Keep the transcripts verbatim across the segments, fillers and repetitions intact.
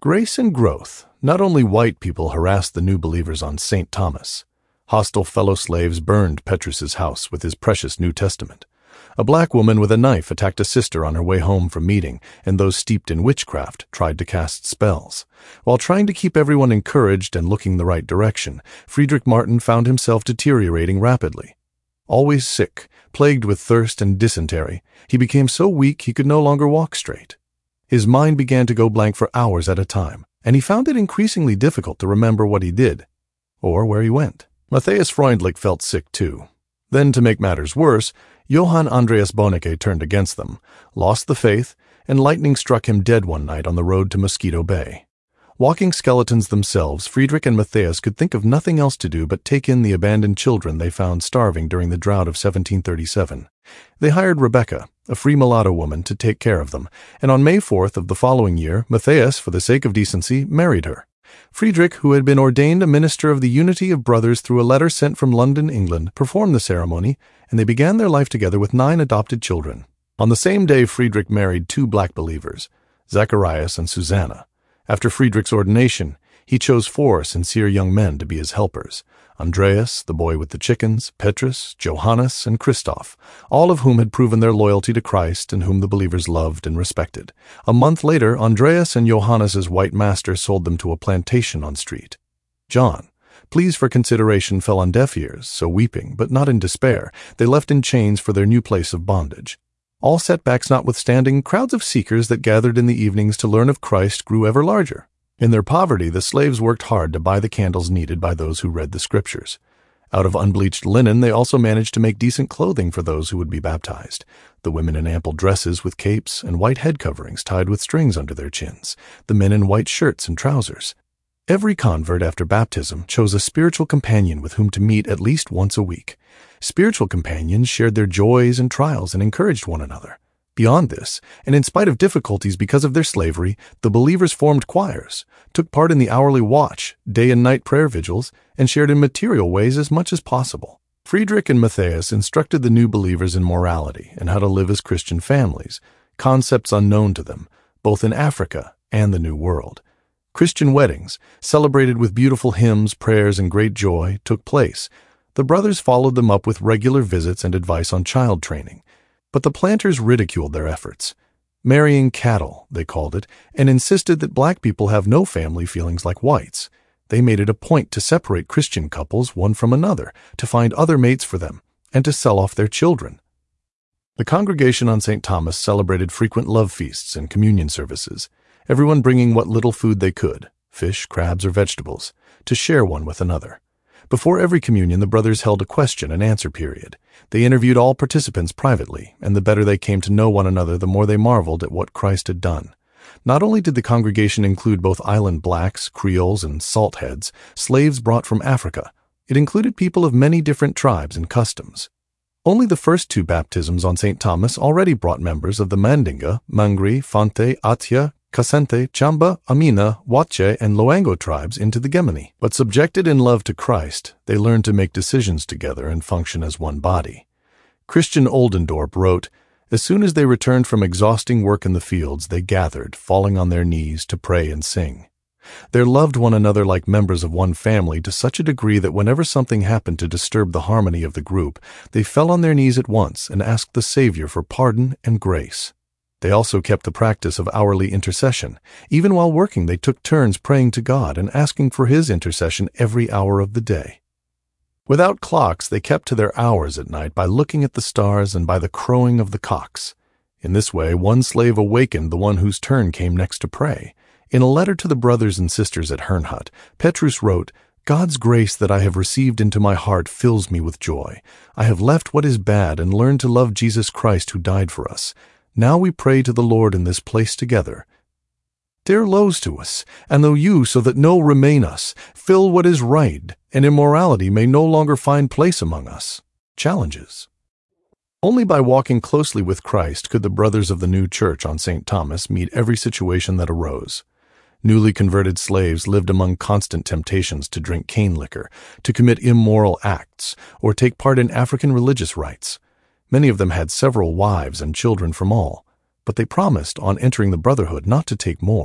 Grace and growth. Not only white people harassed the new believers on Saint Thomas. Hostile fellow slaves burned Petrus's house with his precious New Testament. A black woman with a knife attacked a sister on her way home from meeting, and those steeped in witchcraft tried to cast spells. While trying to keep everyone encouraged and looking the right direction, Friedrich Martin found himself deteriorating rapidly. Always sick, plagued with thirst and dysentery, he became so weak he could no longer walk straight. His mind began to go blank for hours at a time, and he found it increasingly difficult to remember what he did, or where he went. Matthias Freundlich felt sick too. Then, to make matters worse, Johann Andreas Bonnecke turned against them, lost the faith, and lightning struck him dead one night on the road to Mosquito Bay. Walking skeletons themselves, Friedrich and Matthias could think of nothing else to do but take in the abandoned children they found starving during the drought of seventeen thirty-seven. They hired Rebecca, a free mulatto woman, to take care of them, and on May fourth of the following year, Matthias, for the sake of decency, married her. Friedrich, who had been ordained a minister of the Unity of Brothers through a letter sent from London, England, performed the ceremony, and they began their life together with nine adopted children. On the same day, Friedrich married two black believers, Zacharias and Susanna. After Friedrich's ordination, he chose four sincere young men to be his helpers: Andreas, the boy with the chickens, Petrus, Johannes, and Christoph, all of whom had proven their loyalty to Christ and whom the believers loved and respected. A month later, Andreas and Johannes's white master sold them to a plantation on street. John, pleas for consideration fell on deaf ears, so weeping, but not in despair, they left in chains for their new place of bondage. All setbacks notwithstanding, crowds of seekers that gathered in the evenings to learn of Christ grew ever larger. In their poverty, the slaves worked hard to buy the candles needed by those who read the Scriptures. Out of unbleached linen, they also managed to make decent clothing for those who would be baptized, the women in ample dresses with capes and white head coverings tied with strings under their chins, the men in white shirts and trousers. Every convert after baptism chose a spiritual companion with whom to meet at least once a week. Spiritual companions shared their joys and trials and encouraged one another. Beyond this, and in spite of difficulties because of their slavery, the believers formed choirs, took part in the hourly watch, day and night prayer vigils, and shared in material ways as much as possible. Friedrich and Matthias instructed the new believers in morality and how to live as Christian families, concepts unknown to them, both in Africa and the New World. Christian weddings, celebrated with beautiful hymns, prayers, and great joy, took place. The brothers followed them up with regular visits and advice on child training. But the planters ridiculed their efforts. Marrying cattle, they called it, and insisted that black people have no family feelings like whites. They made it a point to separate Christian couples one from another, to find other mates for them, and to sell off their children. The congregation on Saint Thomas celebrated frequent love feasts and communion services, everyone bringing what little food they could, fish, crabs, or vegetables, to share one with another. Before every communion, the brothers held a question and answer period. They interviewed all participants privately, and the better they came to know one another, the more they marveled at what Christ had done. Not only did the congregation include both island blacks, Creoles, and saltheads, slaves brought from Africa, it included people of many different tribes and customs. Only the first two baptisms on Saint Thomas already brought members of the Mandinga, Mangri, Fante, Atia, Kasente, Chamba, Amina, Wache, and Loango tribes into the Gemini. But subjected in love to Christ, they learned to make decisions together and function as one body. Christian Oldendorp wrote, "As soon as they returned from exhausting work in the fields, they gathered, falling on their knees, to pray and sing. They loved one another like members of one family to such a degree that whenever something happened to disturb the harmony of the group, they fell on their knees at once and asked the Savior for pardon and grace. They also kept the practice of hourly intercession. Even while working, they took turns praying to God and asking for His intercession every hour of the day. Without clocks, they kept to their hours at night by looking at the stars and by the crowing of the cocks. In this way, one slave awakened the one whose turn came next to pray. In a letter to the brothers and sisters at Herrnhut, Petrus wrote, "God's grace that I have received into my heart fills me with joy. I have left what is bad and learned to love Jesus Christ who died for us. Now we pray to the Lord in this place together. Dare lows to us, and though you, so that no remain us, fill what is right, and immorality may no longer find place among us." Challenges. Only by walking closely with Christ could the brothers of the new church on Saint Thomas meet every situation that arose. Newly converted slaves lived among constant temptations to drink cane liquor, to commit immoral acts, or take part in African religious rites. Many of them had several wives and children from all, but they promised, on entering the brotherhood, not to take more.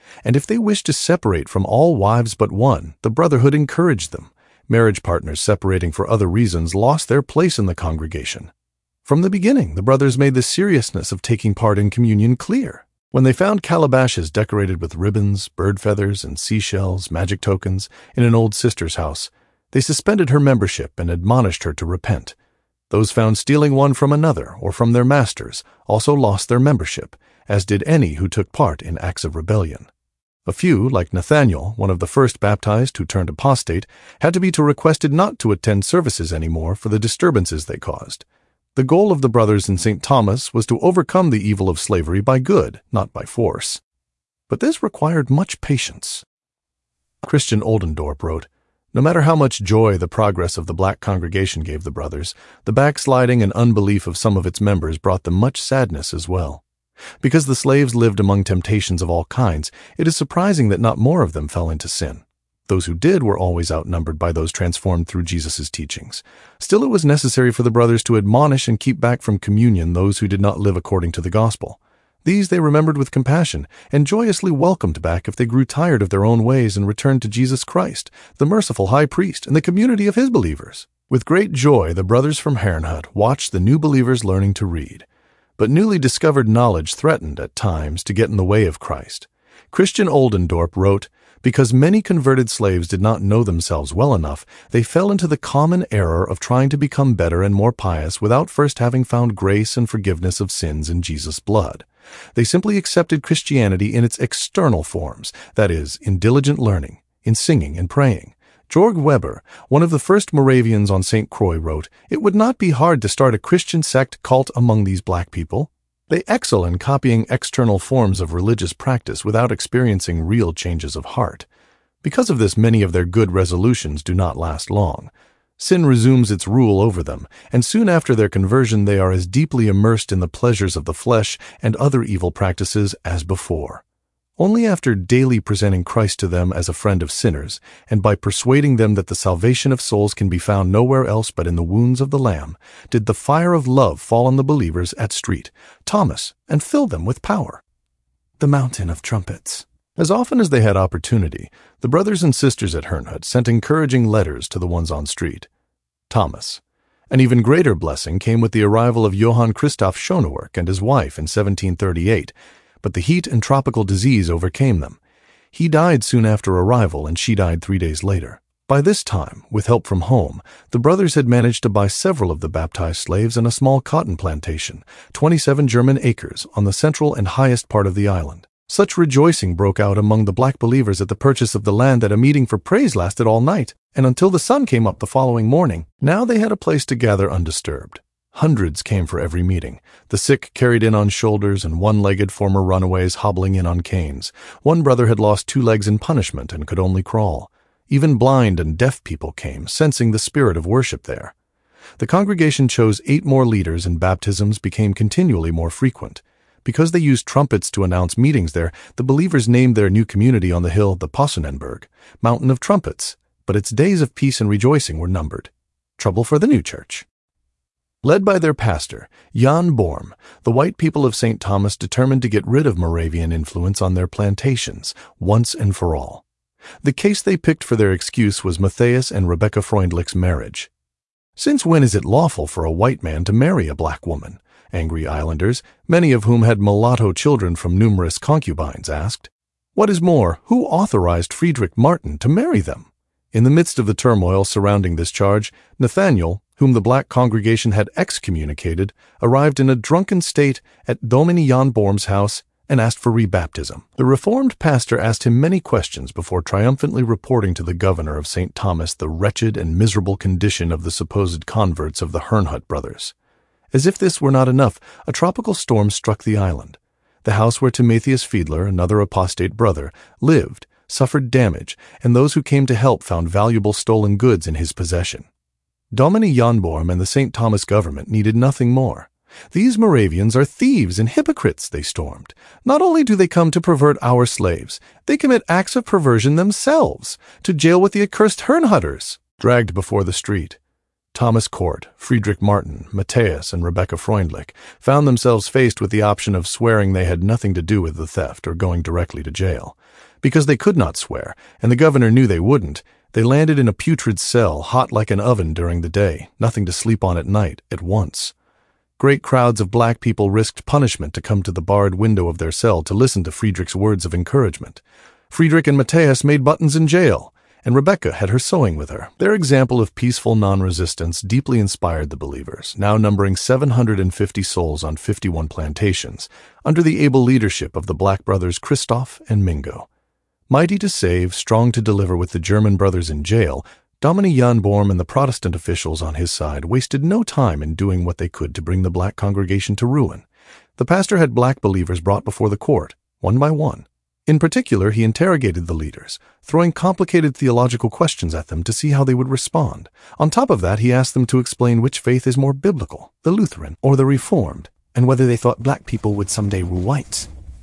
and if they wished to separate from all wives but one, the brotherhood encouraged them. Marriage partners separating for other reasons lost their place in the congregation. From the beginning, the brothers made the seriousness of taking part in communion clear. When they found calabashes decorated with ribbons, bird feathers, and seashells, magic tokens, in an old sister's house, they suspended her membership and admonished her to repent. Those found stealing one from another or from their masters also lost their membership, as did any who took part in acts of rebellion. A few, like Nathaniel, one of the first baptized who turned apostate, had to be requested not to attend services anymore for the disturbances they caused. The goal of the brothers in Saint Thomas was to overcome the evil of slavery by good, not by force. But this required much patience. Christian Oldendorp wrote, "No matter how much joy the progress of the black congregation gave the brothers, the backsliding and unbelief of some of its members brought them much sadness as well. Because the slaves lived among temptations of all kinds, it is surprising that not more of them fell into sin. Those who did were always outnumbered by those transformed through Jesus' teachings. Still, it was necessary for the brothers to admonish and keep back from communion those who did not live according to the gospel. These they remembered with compassion and joyously welcomed back if they grew tired of their own ways and returned to Jesus Christ, the merciful high priest, and the community of his believers. With great joy, the brothers from Herrnhut watched the new believers learning to read. But newly discovered knowledge threatened, at times, to get in the way of Christ. Christian Oldendorp wrote, "Because many converted slaves did not know themselves well enough, they fell into the common error of trying to become better and more pious without first having found grace and forgiveness of sins in Jesus' blood. They simply accepted Christianity in its external forms, that is, in diligent learning, in singing and praying. Georg Weber, one of the first Moravians on Saint Croix, wrote, "It would not be hard to start a Christian sect cult among these black people. They excel in copying external forms of religious practice without experiencing real changes of heart. Because of this, many of their good resolutions do not last long. Sin resumes its rule over them, and soon after their conversion they are as deeply immersed in the pleasures of the flesh and other evil practices as before. Only after daily presenting Christ to them as a friend of sinners, and by persuading them that the salvation of souls can be found nowhere else but in the wounds of the Lamb, did the fire of love fall on the believers at Street, Thomas, and fill them with power." The Mountain of Trumpets. As often as they had opportunity, the brothers and sisters at Herrnhut sent encouraging letters to the ones on Street. Thomas. An even greater blessing came with the arrival of Johann Christoph Schonewerk and his wife in seventeen thirty-eight, but the heat and tropical disease overcame them. He died soon after arrival, and she died three days later. By this time, with help from home, the brothers had managed to buy several of the baptized slaves and a small cotton plantation, twenty-seven German acres, on the central and highest part of the island. Such rejoicing broke out among the black believers at the purchase of the land that a meeting for praise lasted all night, and until the sun came up the following morning. Now they had a place to gather undisturbed. Hundreds came for every meeting, the sick carried in on shoulders and one-legged former runaways hobbling in on canes. One brother had lost two legs in punishment and could only crawl. Even blind and deaf people came, sensing the spirit of worship there. The congregation chose eight more leaders, and baptisms became continually more frequent. Because they used trumpets to announce meetings there, the believers named their new community on the hill the Possonnenberg, Mountain of Trumpets, but its days of peace and rejoicing were numbered. Trouble for the new church. Led by their pastor, Jan Borm, the white people of Saint Thomas determined to get rid of Moravian influence on their plantations, once and for all. The case they picked for their excuse was Matthias and Rebecca Freundlich's marriage. "Since when is it lawful for a white man to marry a black woman?" angry islanders, many of whom had mulatto children from numerous concubines, asked. What is more, who authorized Friedrich Martin to marry them? In the midst of the turmoil surrounding this charge, Nathaniel, whom the black congregation had excommunicated, arrived in a drunken state at Domini Jan Borm's house and asked for rebaptism. The reformed pastor asked him many questions before triumphantly reporting to the governor of Saint Thomas the wretched and miserable condition of the supposed converts of the Herrnhut brothers. As if this were not enough, a tropical storm struck the island. The house where Timotheus Fiedler, another apostate brother, lived, suffered damage, and those who came to help found valuable stolen goods in his possession. Domini Jan Borm and the Saint Thomas government needed nothing more. "These Moravians are thieves and hypocrites," they stormed. "Not only do they come to pervert our slaves, they commit acts of perversion themselves, to jail with the accursed Herrnhutters." Dragged before the street, Thomas Court, Friedrich Martin, Matthias, and Rebecca Freundlich found themselves faced with the option of swearing they had nothing to do with the theft or going directly to jail. Because they could not swear, and the governor knew they wouldn't, they landed in a putrid cell, hot like an oven during the day, nothing to sleep on at night, at once. Great crowds of black people risked punishment to come to the barred window of their cell to listen to Friedrich's words of encouragement. Friedrich and Matthias made buttons in jail, and Rebecca had her sewing with her. Their example of peaceful non-resistance deeply inspired the believers, now numbering seven hundred fifty souls on fifty-one plantations, under the able leadership of the black brothers Christoph and Mingo. Mighty to save, strong to deliver with the German brothers in jail, Domine Jan Borm and the Protestant officials on his side wasted no time in doing what they could to bring the black congregation to ruin. The pastor had black believers brought before the court, one by one. In particular, he interrogated the leaders, throwing complicated theological questions at them to see how they would respond. On top of that, he asked them to explain which faith is more biblical, the Lutheran or the Reformed, and whether they thought black people would someday rule whites.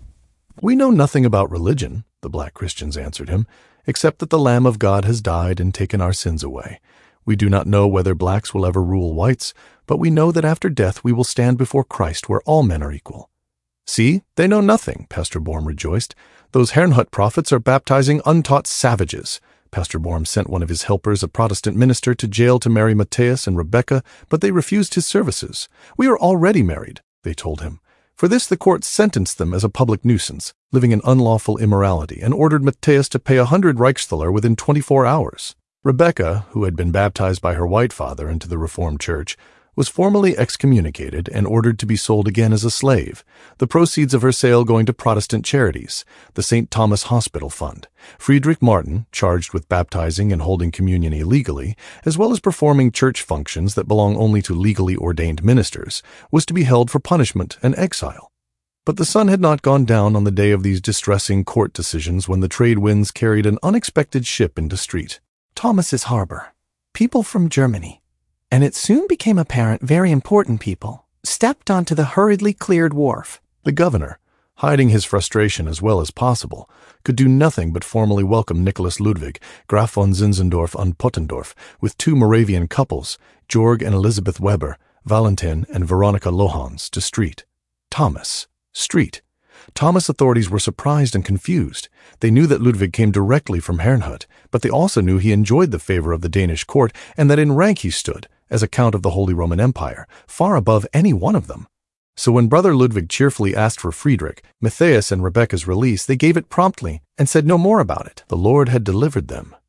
"We know nothing about religion," the black Christians answered him, "except that the Lamb of God has died and taken our sins away. We do not know whether blacks will ever rule whites, but we know that after death we will stand before Christ where all men are equal." "See, they know nothing," Pastor Borm rejoiced. "Those Herrnhut prophets are baptizing untaught savages." Pastor Borm sent one of his helpers, a Protestant minister, to jail to marry Matthias and Rebecca, but they refused his services. "We are already married," they told him. For this the court sentenced them as a public nuisance, living in unlawful immorality, and ordered Matthias to pay a hundred Reichsthaler within twenty-four hours. Rebecca, who had been baptized by her white father into the Reformed Church, was formally excommunicated and ordered to be sold again as a slave, the proceeds of her sale going to Protestant charities, the Saint Thomas Hospital Fund. Friedrich Martin, charged with baptizing and holding communion illegally, as well as performing church functions that belong only to legally ordained ministers, was to be held for punishment and exile. But the sun had not gone down on the day of these distressing court decisions when the trade winds carried an unexpected ship into street. Thomas's Harbor. People from Germany, and it soon became apparent very important people, stepped onto the hurriedly cleared wharf. The governor, hiding his frustration as well as possible, could do nothing but formally welcome Nicholas Ludwig, Graf von Zinzendorf und Pottendorf, with two Moravian couples, Georg and Elizabeth Weber, Valentin and Veronica Lohans, to street. Thomas. Street. Thomas authorities were surprised and confused. They knew that Ludwig came directly from Herrnhut, but they also knew he enjoyed the favor of the Danish court and that in rank he stood, as a count of the Holy Roman Empire, far above any one of them. So when Brother Ludwig cheerfully asked for Friedrich, Matthias, and Rebecca's release, they gave it promptly and said no more about it. The Lord had delivered them.